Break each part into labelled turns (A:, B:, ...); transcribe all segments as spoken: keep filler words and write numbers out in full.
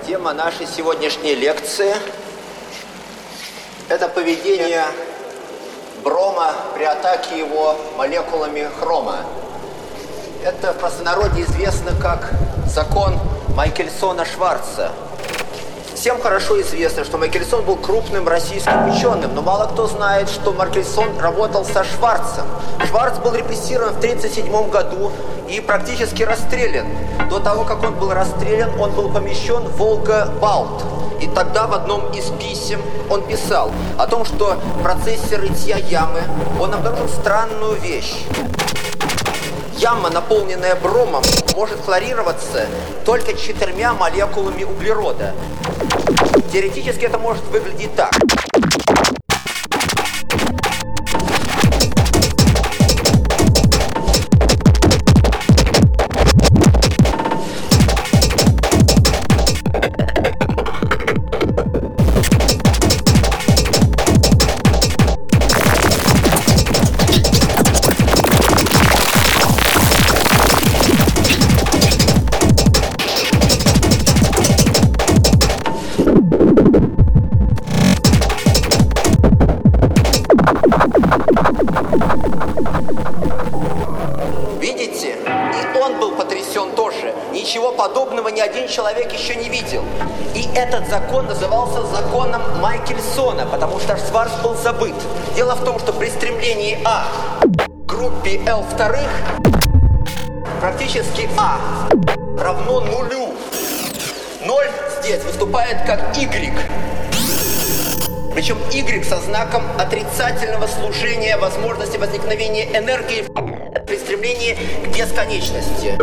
A: Тема нашей сегодняшней лекции – это поведение брома при атаке его молекулами хрома. Это в простонародье известно как закон Майкельсона-Шварца. Всем хорошо известно, что Майкельсон был крупным российским ученым, но мало кто знает, что Майкельсон работал со Шварцем. Шварц был репрессирован в тысяча девятьсот тридцать седьмом году и практически расстрелян. До того, как он был расстрелян, он был помещен в Волга-Балт. И тогда в одном из писем он писал о том, что в процессе рытья ямы он обнаружил странную вещь. Яма, наполненная бромом, может хлорироваться только четырьмя молекулами углерода. Теоретически это может выглядеть так. Видите? И он был потрясен тоже. Ничего подобного ни один человек еще не видел. И этот закон назывался законом Майкельсона, потому что Шварц был забыт. Дело в том, что при стремлении А к группе L вторых практически А равно нулю. Ноль здесь выступает как Y. Причем Y со знаком отрицательного служения возможности возникновения энергии при стремлении к бесконечности.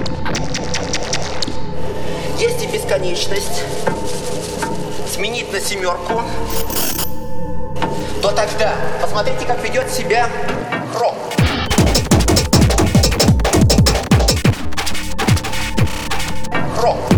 A: Если бесконечность сменить на семерку, то тогда посмотрите, как ведет себя хром. Хром.